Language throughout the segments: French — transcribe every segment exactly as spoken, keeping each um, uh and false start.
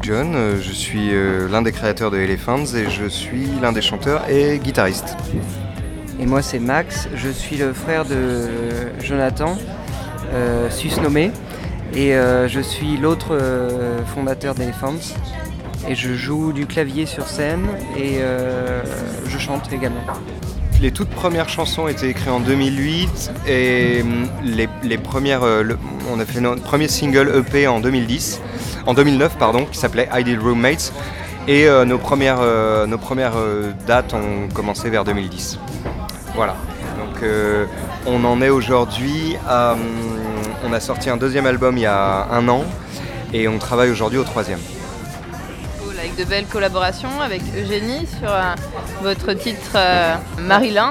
John, je suis l'un des créateurs de Elephants et je suis l'un des chanteurs et guitaristes. Et moi c'est Max, je suis le frère de Jonathan, euh, susnommé, et euh, je suis l'autre euh, fondateur d'Elephants. Et je joue du clavier sur scène et euh, je chante également. Les toutes premières chansons étaient écrites en deux mille huit et les, les premières, le, on a fait notre premier single E P en deux mille dix, en deux mille neuf pardon, qui s'appelait Ideal Roommates et euh, nos premières, euh, nos premières euh, dates ont commencé vers deux mille dix. Voilà. Donc euh, on en est aujourd'hui à, on a sorti un deuxième album il y a un an et on travaille aujourd'hui au troisième. Avec de belles collaborations avec Eugénie sur euh, votre titre euh, Maryland.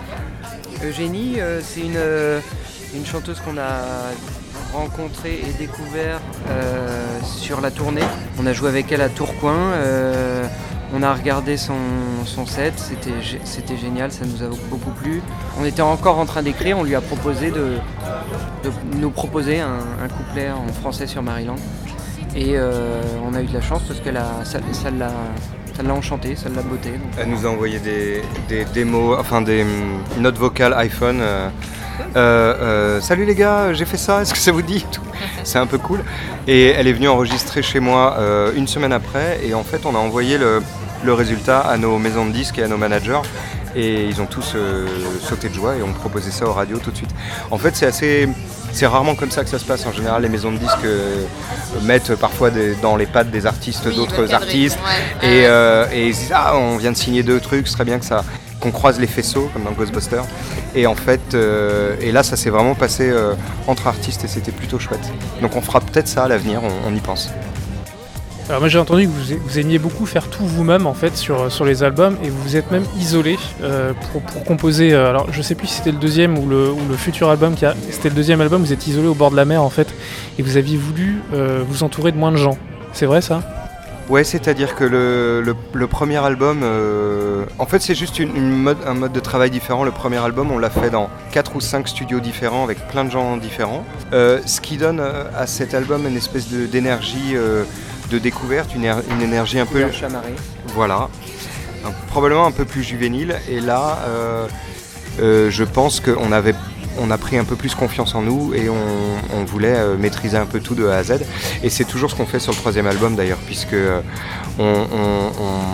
Eugénie, euh, c'est une, euh, une chanteuse qu'on a rencontrée et découvert euh, sur la tournée. On a joué avec elle à Tourcoing, euh, on a regardé son, son set, c'était, c'était génial, ça nous a beaucoup plu. On était encore en train d'écrire, on lui a proposé de, de nous proposer un, un couplet en français sur Maryland. Et euh, on a eu de la chance parce que ça, ça, l'a, ça l'a enchanté, ça l'a beauté. Donc. Elle nous a envoyé des, des démos, enfin des notes vocales iPhone. Euh, euh, euh, Salut les gars, j'ai fait ça, est-ce que ça vous dit? C'est un peu cool. Et elle est venue enregistrer chez moi euh, une semaine après. Et en fait, on a envoyé le, le résultat à nos maisons de disques et à nos managers. Et ils ont tous euh, sauté de joie et ont proposé ça aux radios tout de suite. En fait, c'est assez... C'est rarement comme ça que ça se passe. En général, les maisons de disques euh, mettent parfois des, dans les pattes des artistes oui, d'autres artistes ouais. et, euh, et ils disent ah on vient de signer deux trucs, ce serait bien que ça qu'on croise les faisceaux comme dans Ghostbusters. Et en fait, euh, et là ça s'est vraiment passé euh, entre artistes et c'était plutôt chouette. Donc on fera peut-être ça à l'avenir, on, on y pense. Alors moi j'ai entendu que vous, vous aimiez beaucoup faire tout vous-même en fait sur, sur les albums et vous vous êtes même isolé euh, pour, pour composer, euh, alors je sais plus si c'était le deuxième ou le, ou le futur album, qui a, c'était le deuxième album, vous êtes isolé au bord de la mer en fait et vous aviez voulu euh, vous entourer de moins de gens, c'est vrai ça ? Ouais, c'est-à-dire que le, le, le premier album, euh, en fait c'est juste une, une mode, un mode de travail différent. Le premier album on l'a fait dans quatre ou cinq studios différents avec plein de gens différents, euh, ce qui donne à cet album une espèce de, d'énergie euh, de découverte, une, une énergie un peu... chamarrée. Voilà, un, probablement un peu plus juvénile. Et là, euh, euh, je pense qu'on avait, on a pris un peu plus confiance en nous et on, on voulait euh, maîtriser un peu tout de A à Z. Et c'est toujours ce qu'on fait sur le troisième album d'ailleurs, puisque euh, on, on,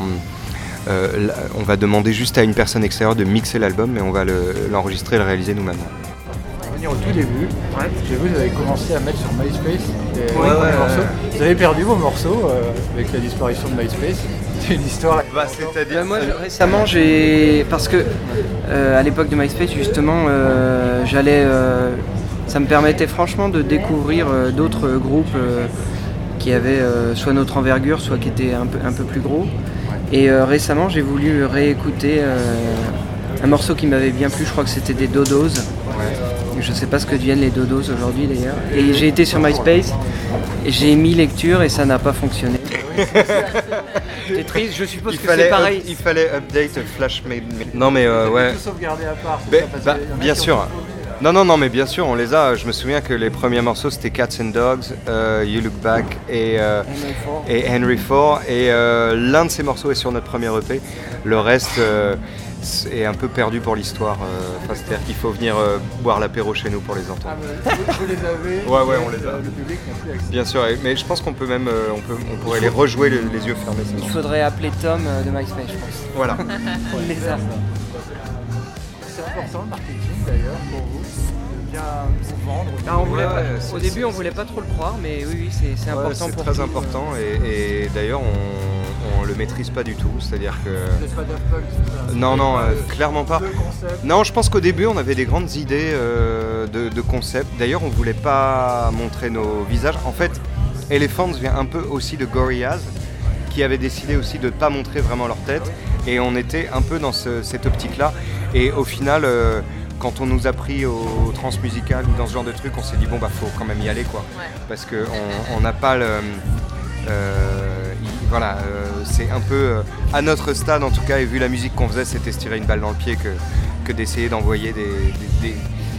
on, euh, on va demander juste à une personne extérieure de mixer l'album, mais on va le, l'enregistrer et le réaliser nous-mêmes. Au tout début, ouais. J'ai vu que vous avez commencé à mettre sur MySpace des ouais, ouais, morceaux. Ouais. Vous avez perdu vos morceaux euh, avec la disparition de MySpace. C'est une histoire. Bah, c'est-à-dire, moi je, récemment j'ai parce que euh, à l'époque de MySpace justement, euh, j'allais, euh, ça me permettait franchement de découvrir euh, d'autres groupes euh, qui avaient euh, soit notre envergure, soit qui étaient un peu un peu plus gros. Et euh, récemment j'ai voulu réécouter euh, un morceau qui m'avait bien plu. Je crois que c'était des Dodos. Ouais. Je sais pas ce que deviennent les Dodos aujourd'hui d'ailleurs. Et j'ai été sur MySpace, et j'ai mis lecture et ça n'a pas fonctionné. C'est triste, je suppose il que c'est pareil. Up, il fallait update Flash Mail. Non mais euh, ouais. Tout sauvegarder à part. Bah, bah, bien sûr. Non non non mais bien sûr on les a. Je me souviens que les premiers morceaux c'était Cats and Dogs, euh, You Look Back et, euh, et Henry Four. Et euh, l'un de ces morceaux est sur notre premier E P. Le reste euh, est un peu perdu pour l'histoire. Euh, enfin, c'est-à-dire qu'il faut venir euh, boire l'apéro chez nous pour les entendre. Ah, vous, vous les avez. Ouais ouais on les a. Le public n'a plus accès. Bien sûr, mais je pense qu'on peut même, euh, on peut, on pourrait les rejouer les, les yeux fermés. Il faudrait appeler Tom euh, de MySpace, je pense. Voilà. Il les a. C'est important le marketing d'ailleurs pour vous. Bien vous vendre. Ah, on voulait ouais, pas, au début, on voulait pas trop le croire, mais oui, oui c'est, c'est ouais, important c'est pour très tout. important et, et d'ailleurs on, on le maîtrise pas du tout, c'est-à-dire que. Vous n'êtes pas Daft Punk. Non non, euh, clairement pas. Non, je pense qu'au début on avait des grandes idées euh, de, de concepts. D'ailleurs, on voulait pas montrer nos visages. En fait, Elephants vient un peu aussi de Gorillaz, qui avait décidé aussi de ne pas montrer vraiment leur tête, et on était un peu dans ce, cette optique-là. Et au final. Euh, Quand on nous a pris au transmusical ou dans ce genre de truc, on s'est dit bon bah faut quand même y aller quoi, ouais. Parce que on n'a pas le, euh, y, voilà, euh, c'est un peu euh, à notre stade en tout cas et vu la musique qu'on faisait, c'était se tirer une balle dans le pied que, que d'essayer d'envoyer des, des, des,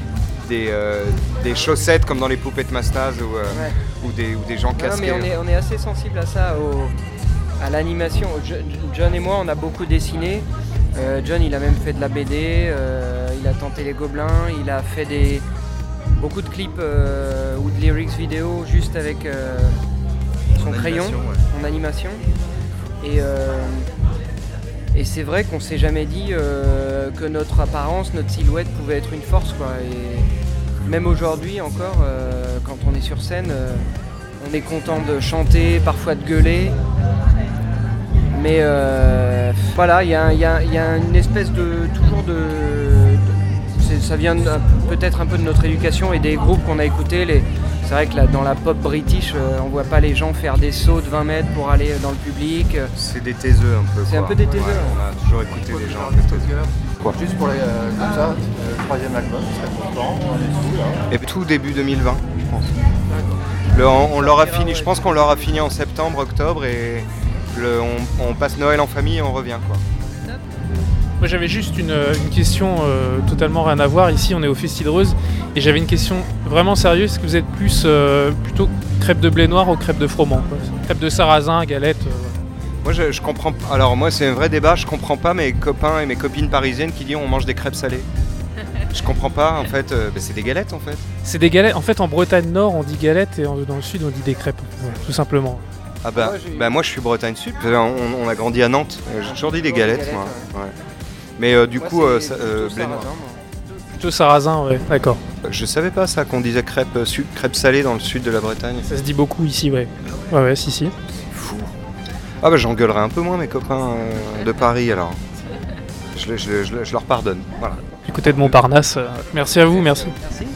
des, euh, des chaussettes comme dans les poupées de Mastaz ou, euh, Ouais. ou, des, ou des gens Non, casqués. mais on est, on est assez sensible à ça, au- à l'animation. Jo- John et moi, on a beaucoup dessiné. Euh, John, il a même fait de la B D, euh, il a tenté les Gobelins, il a fait des, beaucoup de clips euh, ou de lyrics vidéo juste avec euh, son crayon en animation. Et, euh, et c'est vrai qu'on s'est jamais dit euh, que notre apparence, notre silhouette pouvait être une force, quoi. Et même aujourd'hui encore, euh, quand on est sur scène, euh, on est content de chanter, parfois de gueuler. Mais euh, voilà, il y, a- il y a- il y a une espèce de toujours de, de- c'est- ça vient de- peut-être un peu de notre éducation et des groupes qu'on a écoutés. Les, c'est vrai que là, dans la pop british, euh, on voit pas les gens faire des sauts de vingt mètres pour aller dans le public. C'est des taiseux un peu. C'est quoi. un peu des taiseux. Ouais, on a toujours écouté des gens un peu taiseux. Quoi Juste pour les, euh, comme ça, euh, le troisième album, très content, on est sous là. Et tout début deux mille vingt, je pense. Le- on on l'aura fini, je pense qu'on l'aura fini en septembre, octobre et le- on, on passe Noël en famille et on revient quoi. Moi j'avais juste une, une question euh, totalement rien à voir. Ici on est au Festidreuse et j'avais une question vraiment sérieuse. Est-ce que vous êtes plus euh, plutôt crêpes de blé noir ou crêpes de froment quoi Crêpes de sarrasin, galettes euh, Moi je, je comprends. Alors moi c'est un vrai débat, je comprends pas mes copains et mes copines parisiennes qui disent on mange des crêpes salées. Je comprends pas en fait, euh, bah, c'est des galettes en fait. C'est des galettes. En fait en Bretagne Nord on dit galettes et en- dans le Sud on dit des crêpes. Voilà, tout simplement. Ah bah, Moi, j'ai- bah moi je suis Bretagne Sud, on, on a grandi à Nantes, Euh, j'ai toujours dit des Toujours des galettes, galettes, moi. Ouais. Mais euh, du Moi, coup, c'est euh, ça- plutôt euh, blé noir. sarrasin, moi. Plutôt sarrasin, ouais, d'accord. Je savais pas ça qu'on disait crêpes, euh, su- crêpes salées dans le sud de la Bretagne. Ça se dit beaucoup ici, ouais. Ouais, ouais, si, si. Fou. Ah bah j'engueulerai un peu moins mes copains euh, de Paris alors. Je, le- je le- je le- je leur pardonne. Voilà. Du côté de Montparnasse. euh, merci à vous, merci. Merci.